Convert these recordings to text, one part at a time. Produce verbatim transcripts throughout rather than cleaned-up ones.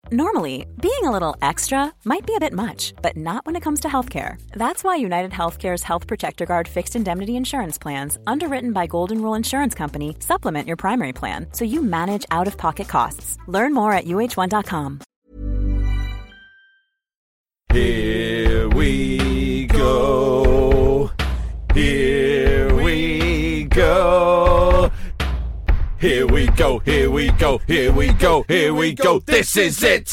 Normally, being a little extra might be a bit much, but not when it comes to healthcare. That's why United Healthcare's Health Protector Guard fixed indemnity insurance plans, underwritten by Golden Rule Insurance Company, supplement your primary plan so you manage out-of-pocket costs. Learn more at U H one dot com. Here we go. Here we go. Here we go, here we go, here we go, here we go, this is it!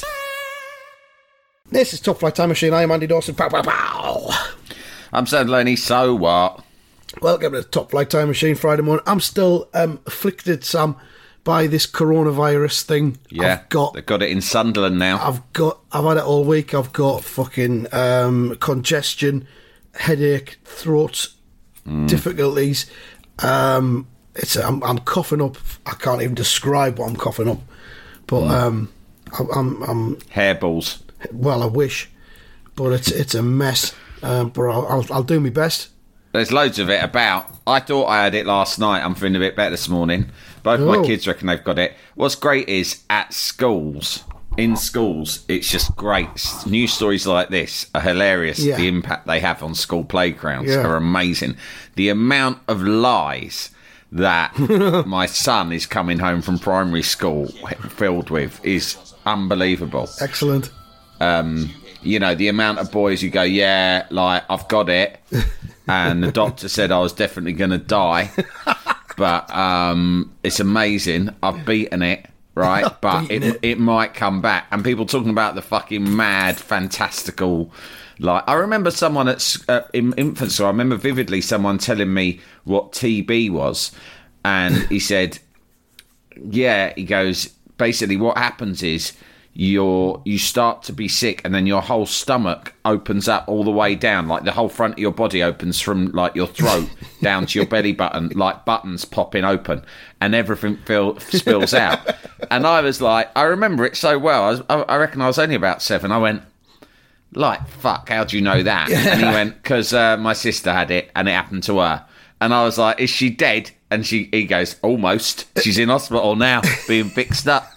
This is Top Flight Time Machine. I am Andy Dawson. Pow, pow, pow. I'm Sam Lenny, so what? Welcome to Top Flight Time Machine Friday morning. I'm still um, afflicted, Sam, by this coronavirus thing. Yeah, I've got, they've got it in Sunderland now. I've got, I've had it all week. I've got fucking um, congestion, headache, throat mm. difficulties. Um... It's I'm, I'm coughing up. I can't even describe what I'm coughing up, but mm. um, I, I'm I'm hairballs. Well, I wish, but it's it's a mess. Um, but I'll, I'll I'll do my best. There's loads of it about. I thought I had it last night. I'm feeling a bit better this morning. Both oh. my kids reckon they've got it. What's great is at schools. In schools, it's just great. News stories like this are hilarious. Yeah. The impact they have on school playgrounds yeah. are amazing. The amount of lies that my son is coming home from primary school filled with is unbelievable. Excellent. Um, you know, the amount of boys who go, yeah, like, I've got it, and the doctor said I was definitely going to die, but um, it's amazing, I've beaten it, right? But it, it it might come back. And people talking about the fucking mad, fantastical... Like, I remember someone at uh, in infancy, I remember vividly someone telling me what T B was, and he said, yeah, he goes, basically what happens is you're, you start to be sick and then your whole stomach opens up all the way down, like the whole front of your body opens from like your throat down to your belly button, like buttons popping open, and everything fill, spills out. And I was like, I remember it so well, I, was, I, I reckon I was only about seven, I went, like, fuck, how do you know that? Yeah. And he went, because uh, my sister had it and it happened to her. And I was like, is she dead? And she, he goes, almost. She's in hospital now, being fixed up.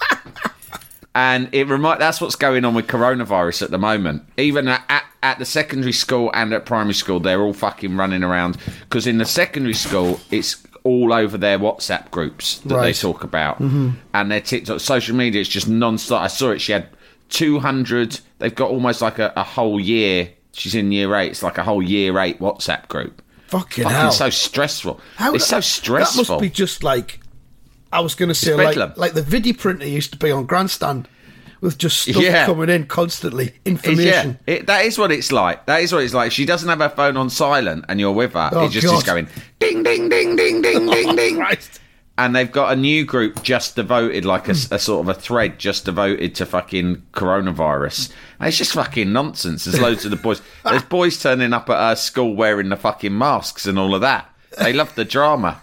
And it remind, that's what's going on with coronavirus at the moment. Even at, at, at the secondary school and at primary school, they're all fucking running around. Because in the secondary school, it's all over their WhatsApp groups that right. they talk about. Mm-hmm. And their TikTok, social media, it's just non-stop. I saw it, she had two hundred, they've got almost like a, a whole year. She's in year eight. It's like a whole year eight WhatsApp group. Fucking, Fucking hell. so stressful. How, it's so stressful. That must be just like, I was going to say, like, like the video printer used to be on Grandstand with just stuff yeah. coming in constantly, information. Yeah, it, that is what it's like. That is what it's like. She doesn't have her phone on silent and you're with her. Oh, it just God. is going ding, ding, ding, ding, ding, ding, ding. Christ. And they've got a new group just devoted, like a, a sort of a thread just devoted to fucking coronavirus. And it's just fucking nonsense. There's loads of the boys. There's boys turning up at our school wearing the fucking masks and all of that. They love the drama.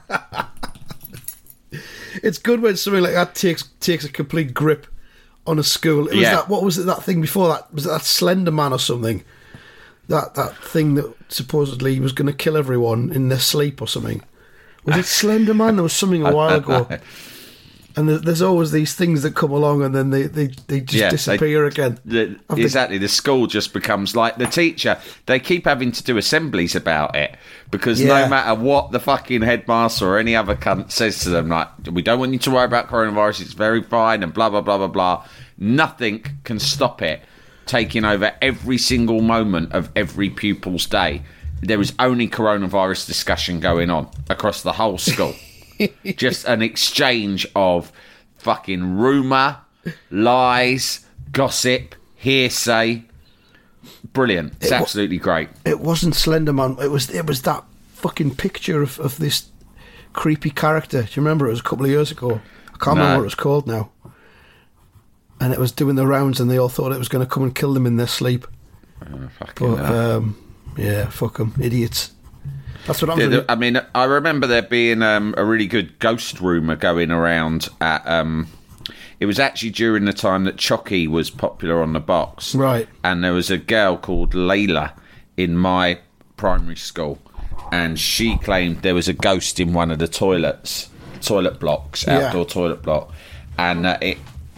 It's good when something like that takes takes a complete grip on a school. It was yeah. that, what was it, that thing before that? Was it that Slender Man or something? That, that thing that supposedly was going to kill everyone in their sleep or something. Was it Slender Man? There was something a while ago. And there's always these things that come along and then they, they, they just yeah, disappear they, again. The, exactly. The school just becomes like the teacher. They keep having to do assemblies about it because yeah. no matter what the fucking headmaster or any other cunt says to them, like, we don't want you to worry about coronavirus, it's very fine and blah, blah, blah, blah, blah. Nothing can stop it taking over every single moment of every pupil's day. There is only coronavirus discussion going on across the whole school. Just an exchange of fucking rumour, lies, gossip, hearsay. Brilliant. It's it absolutely w- great. It wasn't Slender Man. It was it was that fucking picture of, of this creepy character. Do you remember? It was a couple of years ago. I can't no. remember what it was called now. And it was doing the rounds and they all thought it was going to come and kill them in their sleep. Oh, fucking but, um, yeah, fuck them. Idiots. That's what I'm yeah, doing. I mean, I remember there being um, a really good ghost rumour going around at... Um, it was actually during the time that Chucky was popular on the box. Right. And there was a girl called Layla in my primary school. And she claimed there was a ghost in one of the toilets, toilet blocks, outdoor yeah. toilet block. And uh, it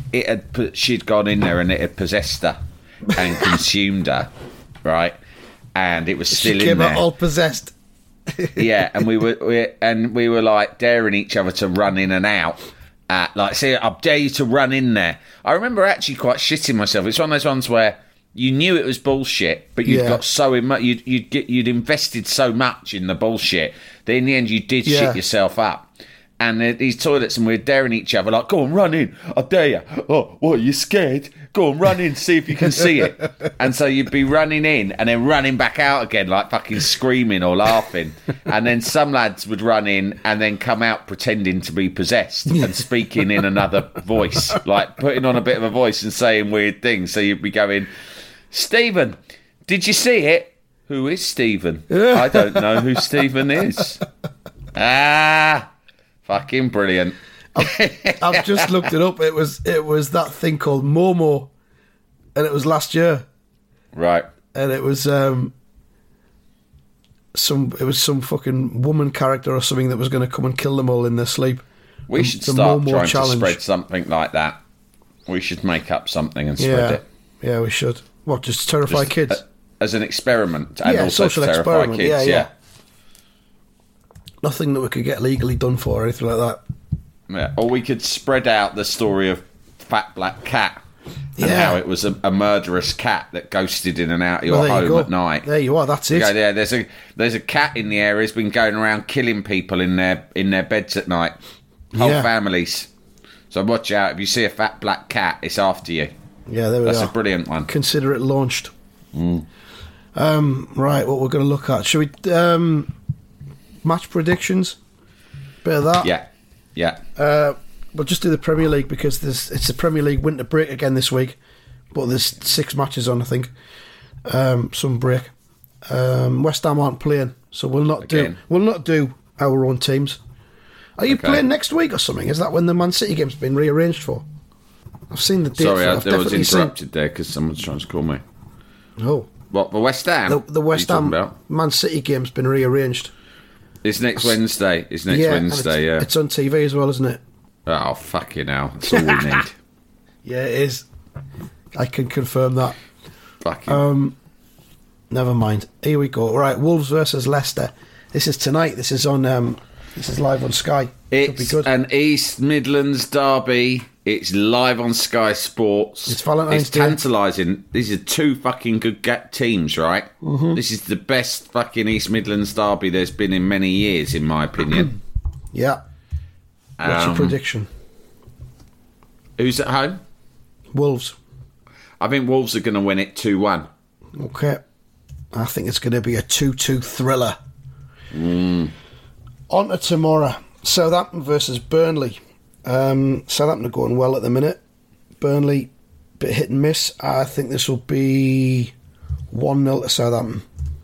it had put, she'd gone in there and it had possessed her and consumed her, right? And it was still she in came out there, all possessed. yeah. And we were, we, and we were like daring each other to run in and out. Uh, like, say, I dare you to run in there. I remember actually quite shitting myself. It's one of those ones where you knew it was bullshit, but you'd Yeah. got so in, you'd you'd get you'd invested so much in the bullshit that in the end you did Yeah. shit yourself up. And uh, these toilets, and we're daring each other, like, go on, run in. I dare you. Oh, what, are you scared? Go on, run in, see if you can see it. And so you'd be running in and then running back out again, like fucking screaming or laughing. And then some lads would run in and then come out pretending to be possessed and speaking in another voice, like putting on a bit of a voice and saying weird things. So you'd be going, Stephen, did you see it? Who is Stephen? I don't know who Stephen is. Ah... Fucking brilliant. I've, I've just looked it up. It was it was that thing called Momo, and it was last year. Right. And it was um some it was some fucking woman character or something that was going to come and kill them all in their sleep. We The- should the start Momo trying challenge. to spread something like that. We should make up something and spread Yeah, it. yeah, we should. What? Just terrify Just, kids? uh, as an experiment, and Yeah, also to social terrify experiment, kids. yeah, Yeah, yeah. Nothing that we could get legally done for or anything like that. yeah. Or we could spread out the story of Fat Black Cat and Yeah. how it was a, a murderous cat that ghosted in and out of your Well, there you home go. at night. There you are. That's You it. go there. There's a there's a cat in the area who's been going around killing people in their in their beds at night. Whole Yeah. families. So watch out. If you see a fat black cat, it's after you. Yeah, there we That's are. a brilliant one. Consider it launched. Um, right, what we're going to look at? Should we um, match predictions? Bit of that. Yeah, yeah. Uh, we'll just do the Premier League because there's it's the Premier League winter break again this week, but there's six matches on, I think. Um, some break. Um, West Ham aren't playing, so we'll not do Again. we'll not do our own teams. Are you Okay. playing next week or something? Is that when the Man City game's been rearranged for? I've seen the date. Sorry, for it. I, I've I was definitely seen- interrupted there because someone's trying to call me. Oh, What, the West Ham? the, the West What are you Ham talking about? Man City game's been rearranged. It's next Wednesday. It's next yeah, and Wednesday, it's, yeah. It's on T V as well, isn't it? Oh, fucking hell. That's all we need. Yeah, it is. I can confirm that. Fucking. Um, never mind. Here we go. Right, Wolves versus Leicester. This is tonight. This is on. Um, this is live on Sky. Should be it's good. an East Midlands derby. It's live on Sky Sports. It's Valentine's It's Day. tantalising. These are two fucking good ga- teams, right? Mm-hmm. This is the best fucking East Midlands derby there's been in many years, in my opinion. Yeah. What's your Um, prediction? Who's at home? Wolves. I think Wolves are going to win it two one. Okay. I think it's going to be a two-two thriller. Mm. On to tomorrow. Southampton versus Burnley. Um, Southampton are going well at the minute. Burnley, bit hit and miss. I think this will be one nil to Southampton.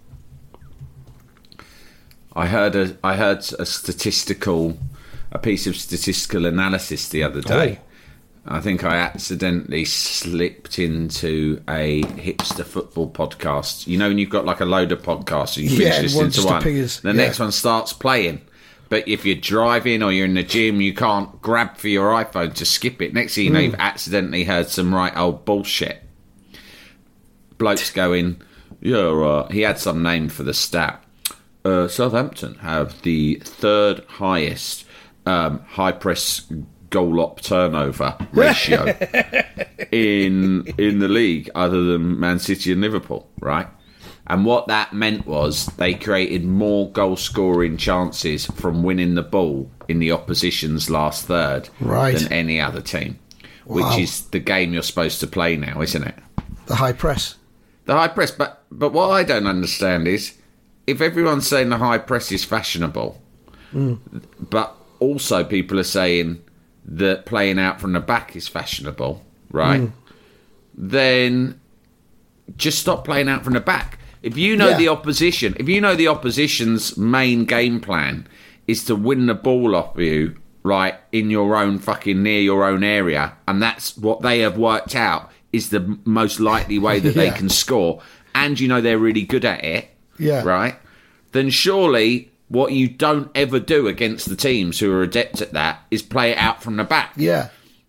I heard a I heard a statistical a piece of statistical analysis the other day. I think I accidentally slipped into a hipster football podcast. You know when you've got like a load of podcasts and you Yeah, finish and listening one to just one, appears, the yeah. next one starts playing. But if you're driving or you're in the gym, you can't grab for your iPhone to skip it. Next thing you know, Hmm. you've accidentally heard some right old bullshit. Bloke's going, yeah, uh, he had some name for the stat. Uh, Southampton have the third highest um, high press goal op turnover ratio in in the league, other than Man City and Liverpool, right? And what that meant was they created more goal scoring chances from winning the ball in the opposition's last third Right. than any other team, Wow. which is the game you're supposed to play now, isn't it? The high press. The high press, but but what I don't understand is if everyone's saying the high press is fashionable, but also people are saying that playing out from the back is fashionable, right? Then just stop playing out from the back. If you know Yeah. the opposition, if you know the opposition's main game plan is to win the ball off you, right, in your own fucking near your own area, and that's what they have worked out is the m- most likely way that they Yeah. can score, and you know they're really good at it, Yeah. right? Then surely what you don't ever do against the teams who are adept at that is play it out from the back. Yeah.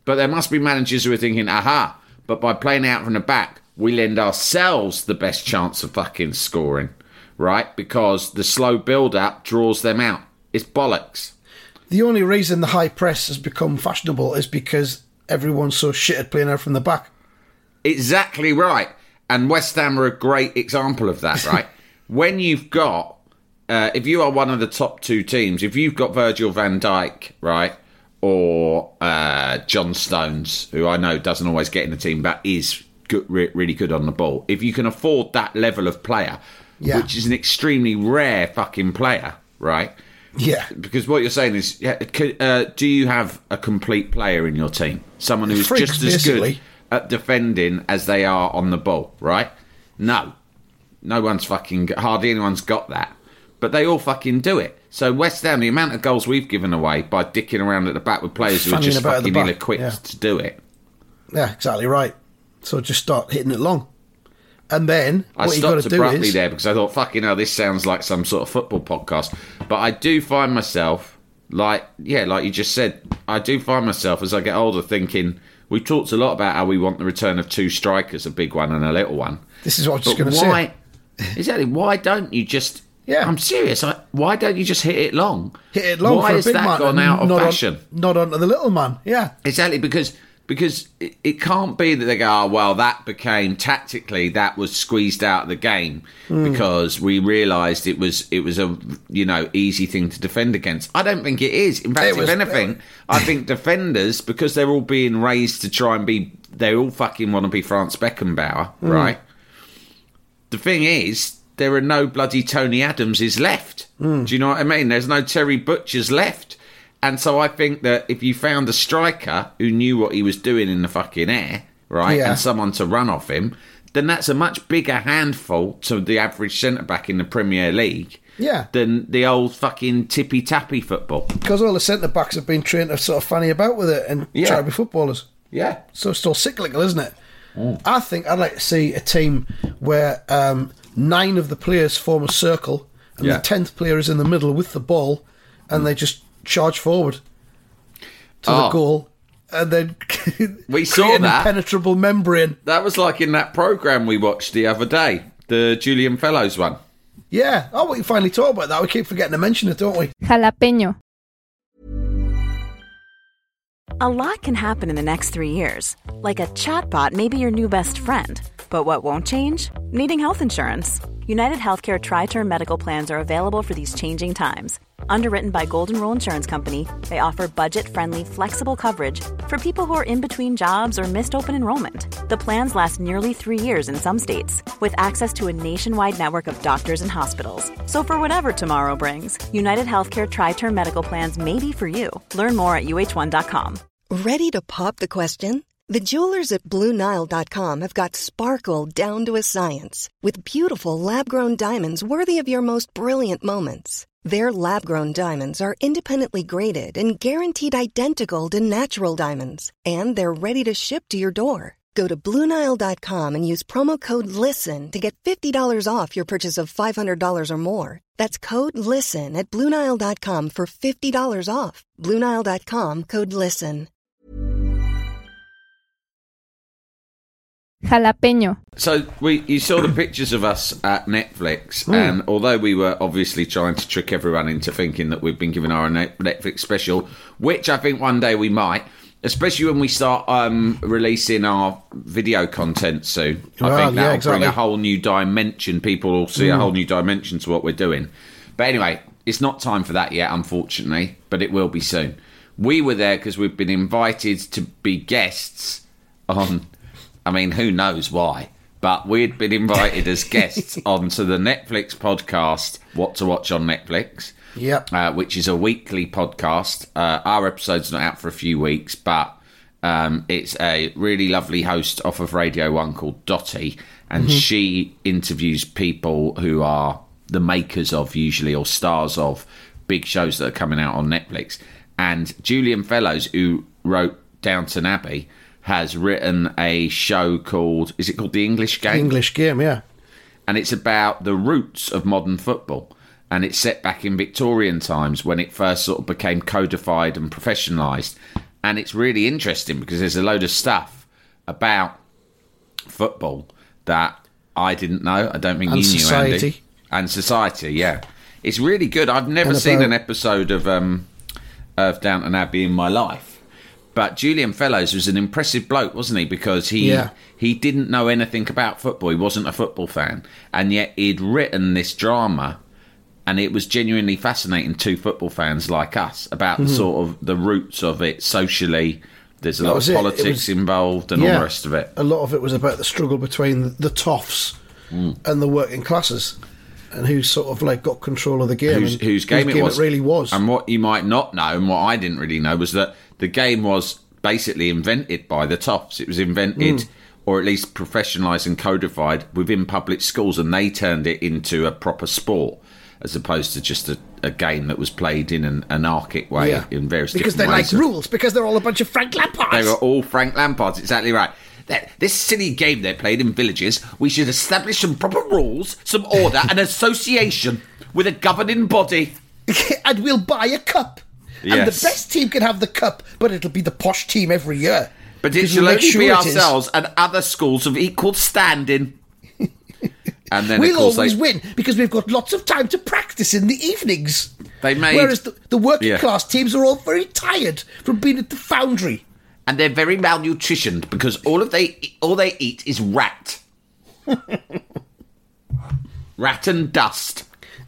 But there must be managers who are thinking, aha, but by playing out from the back, we lend ourselves the best chance of fucking scoring, right? Because the slow build-up draws them out. It's bollocks. The only reason the high press has become fashionable is because everyone's so shit at playing out from the back. Exactly right. And West Ham are a great example of that, right? When you've got, uh, if you are one of the top two teams, if you've got Virgil van Dijk, right, or uh, John Stones, who I know doesn't always get in the team, but is good, re- really good on the ball, if you can afford that level of player, yeah. which is an extremely rare fucking player, right? Yeah. Because what you're saying is, uh, do you have a complete player in your team? Someone who's Freaks, just as basically. good at defending as they are on the ball, right? No. No one's fucking... Hardly anyone's got that. But they all fucking do it. So West Ham, the amount of goals we've given away by dicking around at the back with players who are just fucking ill-equipped yeah. to do it. Yeah, exactly right. So just start hitting it long. And then I what you've got to do abruptly is... there because I thought, fucking hell, this sounds like some sort of football podcast. But I do find myself, like, yeah, like you just said, I do find myself as I get older thinking, we've talked a lot about how we want the return of two strikers, a big one and a little one. This is what I was just going to say. Exactly, why don't you just... Yeah. I'm serious. I, why don't you just hit it long? Hit it long why for a has big that man gone out of not fashion? On, not onto the little man, yeah. Exactly, because... Because it, it can't be that they go, oh, well, that became, tactically, that was squeezed out of the game mm. because we realised it was it was a, you know, easy thing to defend against. I don't think it is. In fact, it if was, anything, I think defenders, because they're all being raised to try and be, they all fucking want to be Franz Beckenbauer, mm. right? The thing is, there are no bloody Tony Adamses left. Mm. Do you know what I mean? There's no Terry Butchers left. And so I think that if you found a striker who knew what he was doing in the fucking air, right, yeah. and someone to run off him, then that's a much bigger handful to the average centre-back in the Premier League yeah. than the old fucking tippy-tappy football. Because all the centre-backs have been trained to sort of fanny about with it and yeah. try to be footballers. Yeah. So it's still cyclical, isn't it? Mm. I think I'd like to see a team where um, nine of the players form a circle and yeah. the tenth player is in the middle with the ball and mm. they just charge forward to oh. the goal and then we saw an that impenetrable membrane. That was like in that programme we watched the other day, the Julian Fellows one. Yeah. Oh, we finally talked about that. We keep forgetting to mention it, don't we? Jalapeño. A lot can happen in the next three years. Like a chatbot may be your new best friend. But what won't change? Needing health insurance. United Healthcare Tri-Term Medical Plans are available for these changing times. Underwritten by Golden Rule Insurance Company, they offer budget-friendly, flexible coverage for people who are in between jobs or missed open enrollment. The plans last nearly three years in some states, with access to a nationwide network of doctors and hospitals. So for whatever tomorrow brings, United Healthcare Tri-Term Medical Plans may be for you. Learn more at U H one dot com. Ready to pop the question? The jewelers at Blue Nile dot com have got sparkle down to a science with beautiful lab-grown diamonds worthy of your most brilliant moments. Their lab-grown diamonds are independently graded and guaranteed identical to natural diamonds, and they're ready to ship to your door. Go to Blue Nile dot com and use promo code LISTEN to get fifty dollars off your purchase of five hundred dollars or more. That's code LISTEN at Blue Nile dot com for fifty dollars off. Blue Nile dot com, code LISTEN. Jalapeño. So we, you saw the pictures of us at Netflix, mm. and although we were obviously trying to trick everyone into thinking that we've been given our Netflix special, which I think one day we might, especially when we start um, releasing our video content soon. I well, think that'll yeah, exactly. bring a whole new dimension. People will see mm. a whole new dimension to what we're doing. But anyway, it's not time for that yet, unfortunately, but it will be soon. We were there because we've been invited to be guests on... I mean, who knows why? But we'd been invited as guests onto the Netflix podcast, What to Watch on Netflix, yep. uh, which is a weekly podcast. Uh, our episode's not out for a few weeks, but um, it's a really lovely host off of Radio one called Dottie, and mm-hmm. she interviews people who are the makers of, usually, or stars of, big shows that are coming out on Netflix. And Julian Fellows, who wrote Downton Abbey, has written a show called, is it called The English Game? English Game, yeah. And it's about the roots of modern football. And it's set back in Victorian times when it first sort of became codified and professionalised. and it's really interesting because there's a load of stuff about football that I didn't know. I don't think and you knew, society. Andy. And society, yeah. It's really good. I've never And seen about- an episode of um, of Downton Abbey in my life. But Julian Fellows was an impressive bloke, wasn't he? Because he Yeah. he didn't know anything about football. He wasn't a football fan. And yet he'd written this drama, and it was genuinely fascinating to football fans like us about the sort of the roots of it socially. There's a That lot was of it. It politics was- involved and all Yeah. the rest of it. A lot of it was about the struggle between the, the toffs and the working classes, and who sort of like got control of the game. Whose, and whose game, it, was. really was. And what you might not know, and what I didn't really know, was that the game was basically invented by the toffs. It was invented, Mm. or at least professionalised and codified within public schools, and they turned it into a proper sport, as opposed to just a, a game that was played in an anarchic way Yeah. in various Because they different like ways. rules, because they're all a bunch of Frank Lampards. They were all Frank Lampards, exactly right. That, this silly game they played in villages, we should establish some proper rules, some order, an association with a governing body. And we'll buy a cup. And the Yes. best team can have the cup, but it'll be the posh team every year. But it Because shall we'll make only sure be it is. ourselves and other schools of equal standing. And then, We'll of course, always they, win because we've got lots of time to practice in the evenings. They made- Whereas the, the working Yeah. class teams are all very tired from being at the foundry. and they're very malnutritioned because all of they all they eat is rat, rat and dust.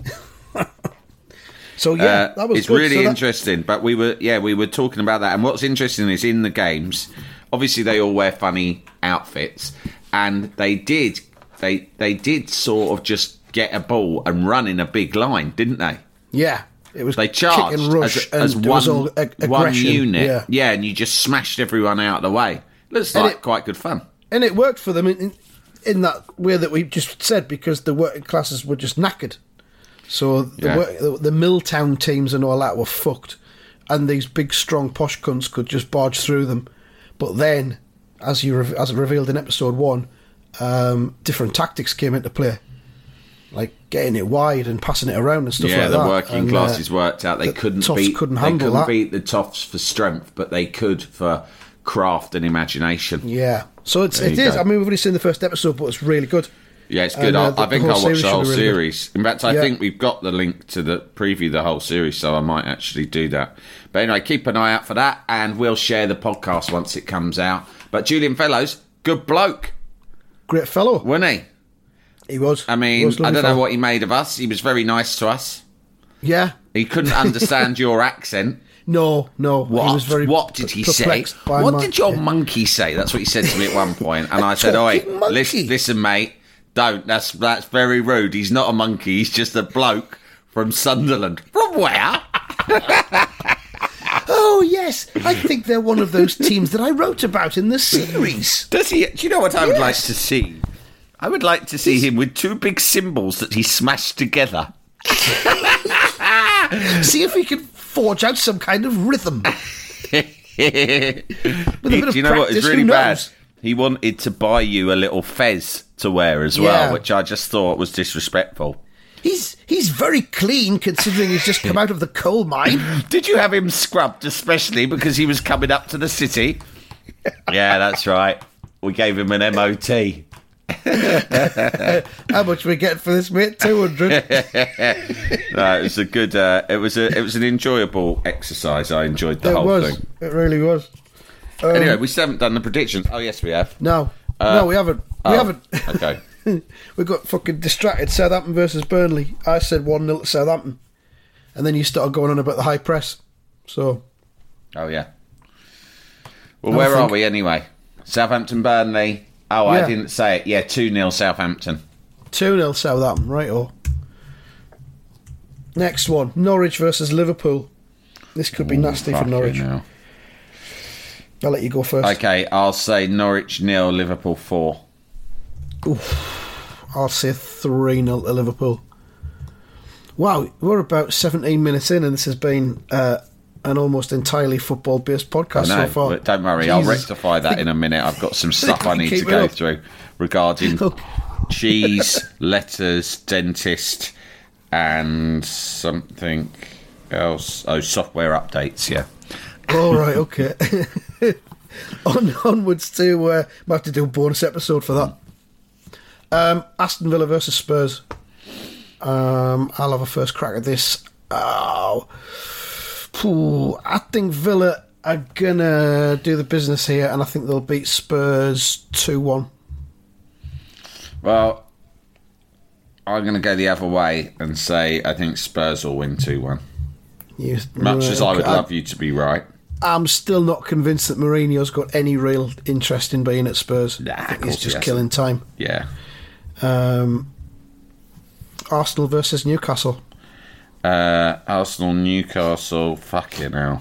so yeah, Uh, that was it's good. really So that- interesting. But we were, yeah, we were talking about that. And what's interesting is in the games, obviously they all wear funny outfits, and they did, they they did sort of just get a ball and run in a big line, didn't they? Yeah, it was They kick charged and rush, as, and as it one, was all ag- one aggression. unit. Yeah. and you just smashed everyone out of the way. Looks And like it- quite good fun. and it worked for them in, in, in that way that we just said, because the working classes were just knackered. So the, Yeah. work, the, the Milltown teams and all that were fucked, and these big, strong posh cunts could just barge through them. But then, as you re- as it revealed in episode one, um, different tactics came into play, like getting it wide and passing it around and stuff Yeah, like the that. working And, uh, classes worked out. They the couldn't Toffs beat. couldn't they handle couldn't that. beat the Toffs for strength, but they could for craft and imagination. Yeah, so it's There it you is. go. I mean, we've only seen the first episode, but it's really good. Yeah, it's good. And, uh, I, the- I think the I'll whole watch series the should whole be really good. series. In fact, I Yeah. think we've got the link to the preview the whole series, so I might actually do that. But anyway, keep an eye out for that, and we'll share the podcast once it comes out. But Julian Fellows, good bloke, Great fellow, wasn't he? he was. I He mean, was a I lovely don't know fellow. what he made of us. He was very nice to us. Yeah, He couldn't understand your accent. no, no. What? He was very what did he say? perplexed by What my- did your monkey say? That's what he said to me at one point, and I said, "Oi, talking monkey." listen, listen, mate, don't. That's that's very rude. He's not a monkey. He's just a bloke from Sunderland. From where? Oh, yes. I think they're one of those teams that I wrote about in the series. Does he? Do you know what I would Yes. like to see? I would like to see him with two big cymbals that he smashed together. See if we can forge out some kind of rhythm. With a bit of Do you know what? practice, It's who really bad. knows? He wanted to buy you a little fez to wear as well, Yeah. which I just thought was disrespectful. He's he's very clean considering he's just come out of the coal mine. Did you have him scrubbed especially because he was coming up to the city? Yeah, that's right. We gave him an M O T. How much we get for this, mate? Two hundred. No, it was a good. Uh, it was a. It was an enjoyable exercise. I enjoyed the It whole was. thing. It really was. Um, Anyway, we still haven't done the predictions. Oh yes, we have. No, Uh, no, we haven't. We oh, haven't. Okay. We got fucking distracted. Southampton versus Burnley. I said one nil to Southampton, and then you started going on about the high press. So Oh yeah. Well, I where are think- we anyway? Southampton, Burnley. Oh, I Yeah. didn't say it. Yeah, two nil Southampton. two nil Southampton. Right. Oh. Next one: Norwich versus Liverpool. This could be nasty for Fucking Norwich. hell. I'll let you go first. Okay, I'll say Norwich nil, Liverpool four. I'll say three nil to Liverpool. Wow, we're about seventeen minutes in, and this has been uh, an almost entirely football-based podcast I know, so far. but don't worry, I'll Jesus. rectify that in a minute. I've got some stuff I need to Keep it go up. through regarding Okay. cheese, letters, dentist, and something else. Oh, software updates, yeah. All right, okay. On, onwards to, uh, might have to do a bonus episode for that. Um, Aston Villa versus Spurs. Um, I'll have a first crack at this. Oh, Pooh, I think Villa are going to do the business here, and I think they'll beat Spurs two one. Well, I'm going to go the other way and say I think Spurs will win two one. You, Much right, as I would okay. love you to be right. I'm still not convinced that Mourinho's got any real interest in being at Spurs. Nah, I think of he's course he just hasn't. killing time. Yeah. Um, Arsenal versus Newcastle. Uh, Arsenal, Newcastle, fucking hell.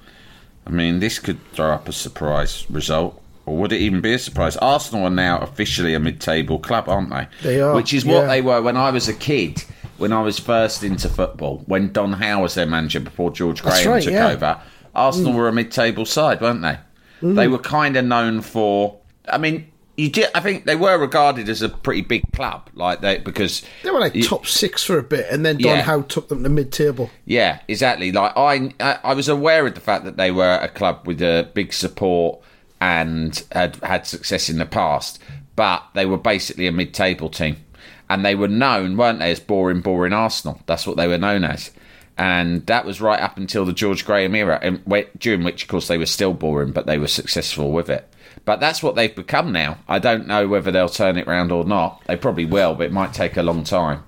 I mean, this could throw up a surprise result. Or would it even be a surprise? Arsenal are now officially a mid-table club, aren't they? They are, Which is what yeah. they were when I was a kid, when I was first into football, when Don Howe was their manager before George That's Graham right, took yeah. over. Arsenal mm. were a mid-table side, weren't they? Mm. They were kind of known for... I mean, you did, I think they were regarded as a pretty big club, like they because... They were like you, top six for a bit, and then Don yeah. Howe took them to mid-table. Yeah, exactly. Like I, I was aware of the fact that they were a club with a big support and had had success in the past, but they were basically a mid-table team, and they were known, weren't they, as boring, boring Arsenal. That's what they were known as, and that was right up until the George Graham era, and during which, of course, they were still boring, but they were successful with it. But that's what they've become now. I don't know whether they'll turn it round or not. They probably will, but it might take a long time.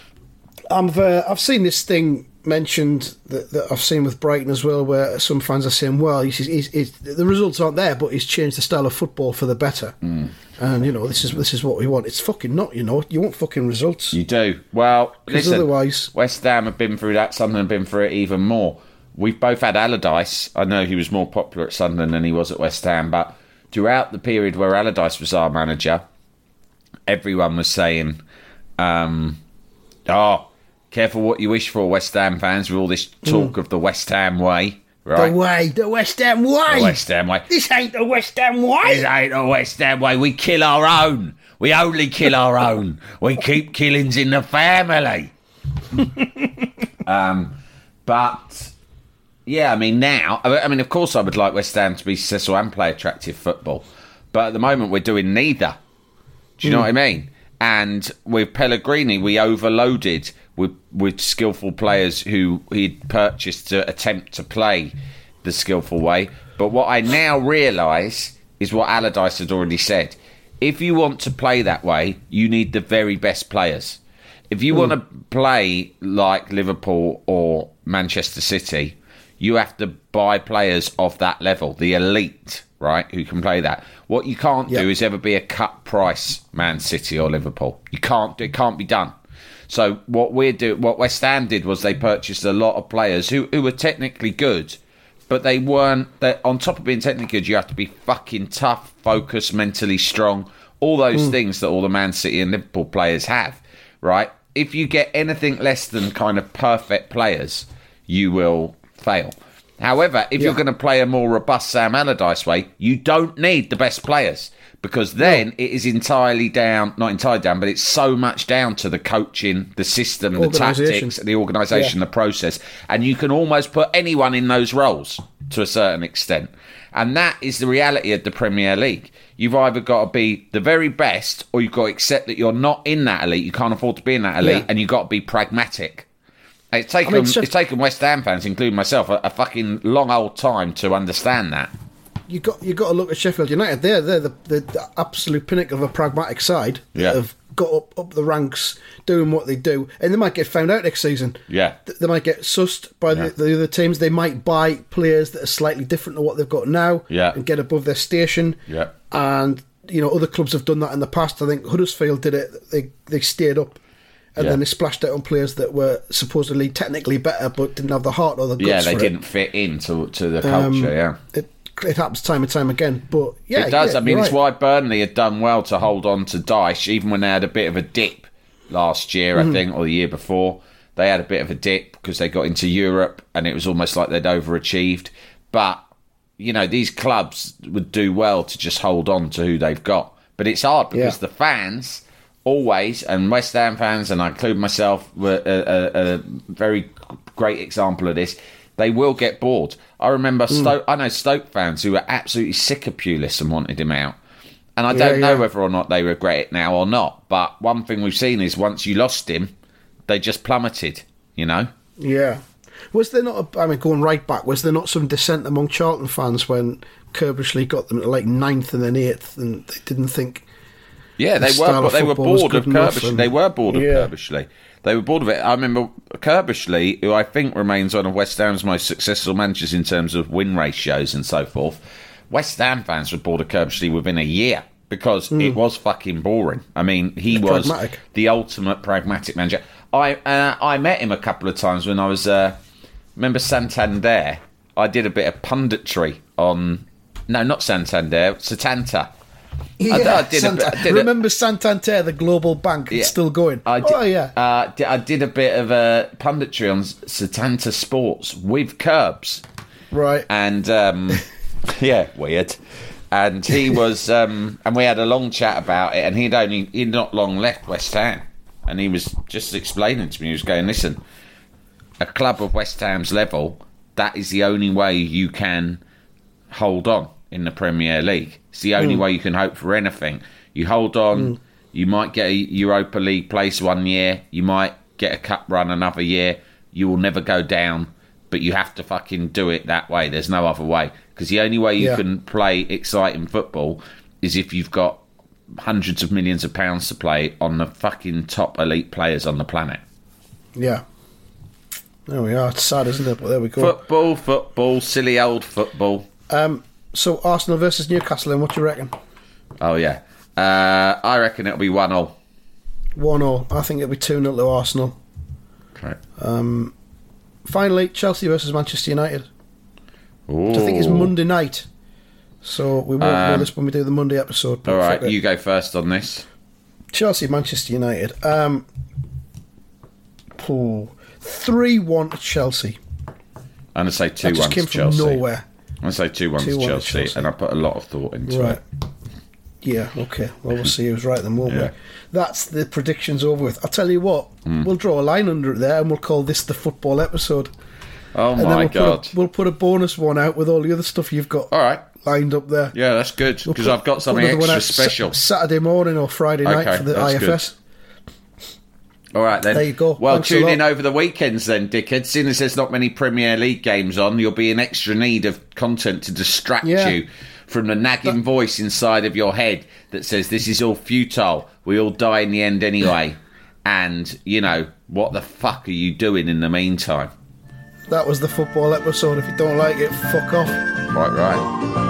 I've uh, I've seen this thing mentioned that, that I've seen with Brighton as well, where some fans are saying, well, he's, he's, he's, the results aren't there, but he's changed the style of football for the better. Mm. And, you know, this is this is what we want. It's fucking not, you know. You want fucking results. You do. Well, listen, otherwise... West Ham have been through that. Sunderland have been through it even more. We've both had Allardyce. I know he was more popular at Sunderland than he was at West Ham, but throughout the period where Allardyce was our manager, everyone was saying, um, oh, careful what you wish for, West Ham fans, with all this talk mm. of the West Ham way. Right? The way, the West Ham way. The West Ham way. This ain't the West Ham way. This ain't the West Ham way. We kill our own. We only kill our own. We keep killings in the family. um, but, yeah, I mean, now, I mean, of course I would like West Ham to be successful and play attractive football. But at the moment, we're doing neither. Do you mm. know what I mean? And with Pellegrini, we overloaded with with skillful players who he'd purchased to attempt to play the skillful way. But what I now realise is what Allardyce had already said. If you want to play that way, you need the very best players. If you mm. want to play like Liverpool or Manchester City, you have to buy players of that level, the elite, right, who can play that. What you can't yep. do is ever be a cut price Man City or Liverpool. You can't. It can't be done. So what we do, what West Ham did, was they purchased a lot of players who, who were technically good, but they weren't. They, on top of being technically good, you have to be fucking tough, focused, mentally strong. All those mm. things that all the Man City and Liverpool players have, right? If you get anything less than kind of perfect players, you will fail. However, if yeah. you're going to play a more robust Sam Allardyce way, you don't need the best players, because then no. it is entirely down, not entirely down, but it's so much down to the coaching, the system, the tactics, the organisation, yeah. the process. And you can almost put anyone in those roles to a certain extent. And that is the reality of the Premier League. You've either got to be the very best, or you've got to accept that you're not in that elite. You can't afford to be in that elite, yeah. and you've got to be pragmatic. It's taken, I mean, so, it's taken West Ham fans, including myself, a, a fucking long old time to understand that. You got you got to look at Sheffield United. They're they're the, the, the absolute pinnacle of a pragmatic side yeah. that have got up, up the ranks, doing what they do, and they might get found out next season. Yeah, they might get sussed by yeah. the, the other teams. They might buy players that are slightly different to what they've got now, yeah. and get above their station. Yeah, and you know other clubs have done that in the past. I think Huddersfield did it. They they stayed up. And yeah. then they splashed out on players that were supposedly technically better, but didn't have the heart or the guts. Yeah, they for didn't it. fit into to the culture. Um, yeah, it, it happens time and time again. But yeah, it does. Yeah, I mean, it's right. why Burnley had done well to hold on to Dyche, even when they had a bit of a dip last year, mm-hmm. I think, or the year before. They had a bit of a dip because they got into Europe, and it was almost like they'd overachieved. But you know, these clubs would do well to just hold on to who they've got. But it's hard because yeah. the fans. Always, and West Ham fans, and I include myself, were a, a, a very great example of this. They will get bored. I remember mm. Stoke. I know Stoke fans who were absolutely sick of Pulis and wanted him out. And I don't yeah, know yeah. whether or not they regret it now or not. But one thing we've seen is once you lost him, they just plummeted, you know? Yeah. Was there not, a, I mean, going right back, was there not some dissent among Charlton fans when Kerbishley got them to like ninth and then eighth and they didn't think... Yeah, they the were but they were bored of Kerbishley. And, they were bored of yeah. Kerbishley. They were bored of it. I remember Kerbishley, who I think remains one of West Ham's most successful managers in terms of win ratios and so forth. West Ham fans were bored of Kerbishley within a year because mm. it was fucking boring. I mean, he it's was pragmatic. the ultimate pragmatic manager. I uh, I met him a couple of times when I was, uh, remember Santander? I did a bit of punditry on, no, not Santander, Setanta. Yeah, I, I did Santa, a, I did remember a, Santander, the global bank, yeah, it's still going. I did, oh, yeah. Uh, I did a bit of a punditry on Setanta Sports with Kerbs. Right. And, um, yeah, weird. And he was, um, and we had a long chat about it, and he'd only, he'd not long left West Ham. And he was just explaining to me, he was going, listen, a club of West Ham's level, that is the only way you can hold on in the Premier League. It's the only mm. way you can hope for anything. You hold on, mm. you might get a Europa League place one year, you might get a cup run another year, you will never go down, but you have to fucking do it that way. There's no other way. Because the only way you yeah. can play exciting football is if you've got hundreds of millions of pounds to play on the fucking top elite players on the planet. Yeah. There we are. It's sad, isn't it? But there we go. Football, football, silly old football. Um, so Arsenal versus Newcastle, and what do you reckon? Oh, yeah. Uh, I reckon it'll be one all. one all. I think it'll be two nil to Arsenal. Okay. Um, finally, Chelsea versus Manchester United. Ooh. Which I think is Monday night. So we won't um, know this when we do the Monday episode. All right, you go first on this. Chelsea, Manchester United. Um, three one to Chelsea. I'm going to say two one to Chelsea. That just came from nowhere. I'm going to say two one to Chelsea, Chelsea, and I put a lot of thought into right. it. Yeah, okay. Well, we'll see who's right then, won't yeah. we? That's the predictions over with. I'll tell you what, mm. we'll draw a line under it there and we'll call this the football episode. Oh, and my then we'll God. Put a, we'll put a bonus one out with all the other stuff you've got all right. lined up there. Yeah, that's good, because we'll I've got something extra special. S- Saturday morning or Friday night okay, for the I F S. Good. All right, then. There you go. Well, Thanks tune in over the weekends then, dickhead. Seeing as there's not many Premier League games on, you'll be in extra need of content to distract yeah. you from the nagging that- voice inside of your head that says this is all futile. We all die in the end anyway. And, you know, what the fuck are you doing in the meantime? That was the football episode. If you don't like it, fuck off. Right, right.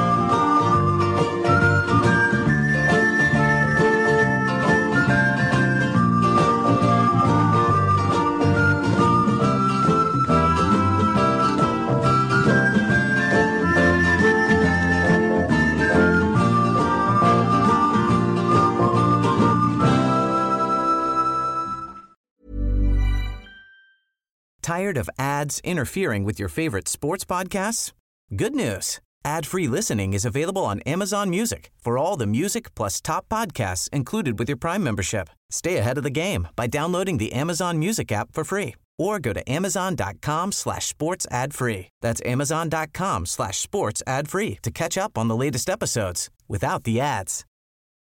Tired of ads interfering with your favorite sports podcasts? Good news. Ad-free listening is available on Amazon Music for all the music plus top podcasts included with your Prime membership. Stay ahead of the game by downloading the Amazon Music app for free or go to amazon.com slash sports ad free. That's amazon.com slash sports ad free to catch up on the latest episodes without the ads.